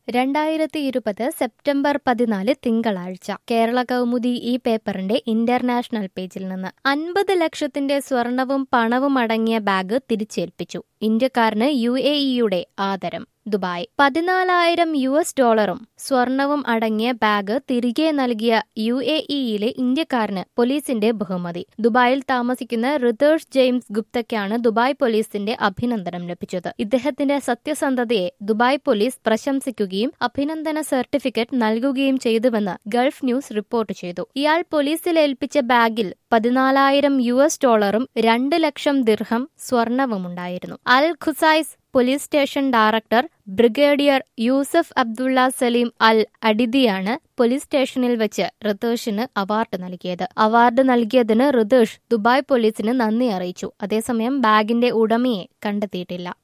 2020 September 14 തിങ്കളാഴ്ച കേരള കൗമുദി ഈ പേപ്പറിന്റെ ഇന്റർനാഷണൽ പേജിൽ നിന്ന് 50 ലക്ഷത്തിന്റെ സ്വർണവും പണവും അടങ്ങിയ ബാഗ് തിരിച്ചേൽപ്പിച്ചു. ഇന്ത്യക്കാരന് UAE-യുടെ ആദരം. ദുബായ്. $14,000 സ്വർണവും അടങ്ങിയ ബാഗ് തിരികെ നൽകിയ UAE-യിലെ ഇന്ത്യക്കാരന് പോലീസിന്റെ ബഹുമതി. ദുബായിൽ താമസിക്കുന്ന റിതേഷ് ജെയിംസ് ഗുപ്തയ്ക്കാണ് ദുബായ് പോലീസിന്റെ അഭിനന്ദനം ലഭിച്ചത്. ഇദ്ദേഹത്തിന്റെ സത്യസന്ധതയെ ദുബായ് പോലീസ് പ്രശംസിക്കുകയും അഭിനന്ദന സർട്ടിഫിക്കറ്റ് നൽകുകയും ചെയ്തുവെന്ന് ഗൾഫ് ന്യൂസ് റിപ്പോർട്ട് ചെയ്തു. ഇയാൾ പോലീസിൽ ഏൽപ്പിച്ച ബാഗിൽ $14,000 2 ലക്ഷം ദിർഹം സ്വർണവുമുണ്ടായിരുന്നു. Al Qusais police station director brigadier Yusuf Abdullah Saleem Al അഡിദിയാണ് പോലീസ് സ്റ്റേഷനിൽ വെച്ച് റിതേഷിന് അവാർഡ് നൽകിയത്. അവാർഡ് നൽകിയതിന് റിതേഷ് ദുബായ് പോലീസിന് നന്ദി അറിയിച്ചു. അതേസമയം ബാഗിന്റെ ഉടമയെ കണ്ടെത്തിയിട്ടില്ല.